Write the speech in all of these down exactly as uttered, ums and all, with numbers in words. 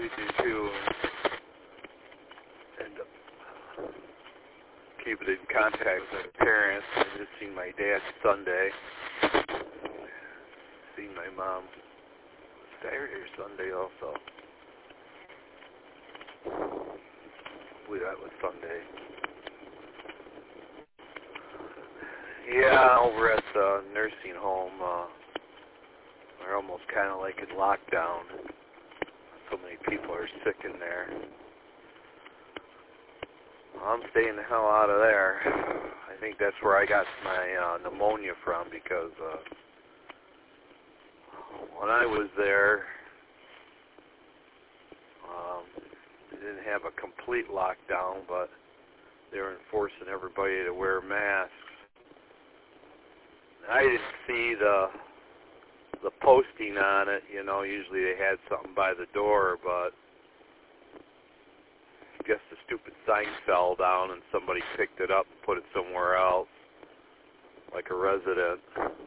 do too. And uh, keeping in contact with my parents. I just seen my dad Sunday. Seen my mom Saturday or Sunday also. I believe that was Sunday. Yeah, over at the nursing home, uh, we're almost kind of like in lockdown. So many people are sick in there. I'm staying the hell out of there. I think that's where I got my uh, pneumonia from because uh, when I was there, um, they didn't have a complete lockdown, but they were enforcing everybody to wear masks. I didn't see the the posting on it. You know, usually they had something by the door, but I guess the stupid sign fell down and somebody picked it up and put it somewhere else, like a resident.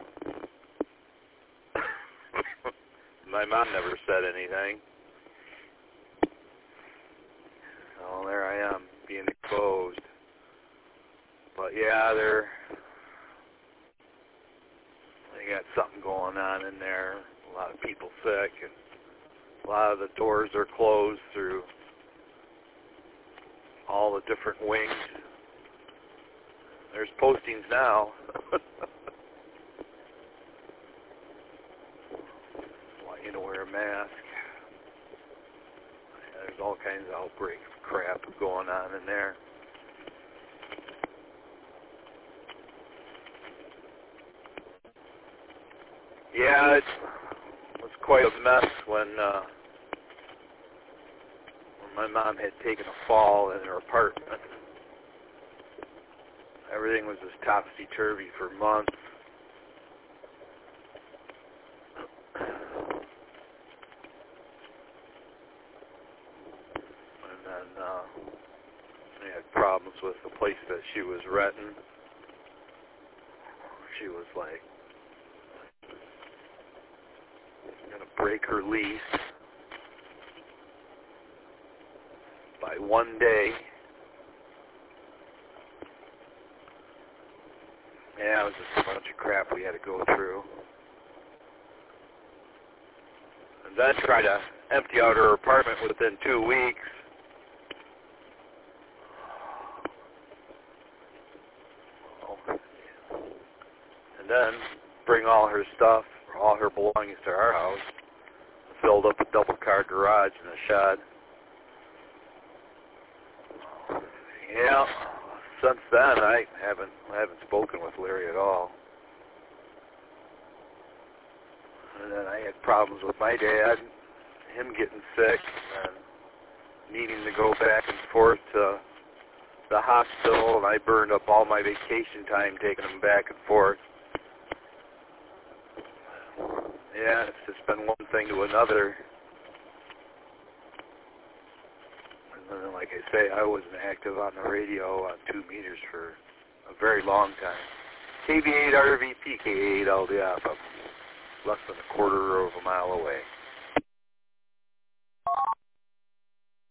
My mom never said anything. So there I am, being exposed. But yeah, they're they got something going on in there. A lot of people sick, and a lot of the doors are closed through all the different wings. There's postings now. Want you to wear a mask. Yeah, there's all kinds of outbreak crap going on in there. Yeah, it was quite a mess when, uh, when my mom had taken a fall in her apartment. Everything was just topsy-turvy for months. And then uh, they had problems with the place that she was renting. She was like going to break her lease by one day. Yeah, it was just a bunch of crap we had to go through. And then try to empty out her apartment within two weeks. And then bring all her stuff, all her belongings to our house. Filled up a double-car garage and a shed. Yeah, since then I haven't I haven't spoken with Larry at all. And then I had problems with my dad, him getting sick and needing to go back and forth to the hospital, and I burned up all my vacation time taking him back and forth. Yeah, it's just been one thing to another. And then, like I say, I wasn't active on the radio on two meters for a very long time. K V eight R V P, K eight L D F, I'm less than a quarter of a mile away.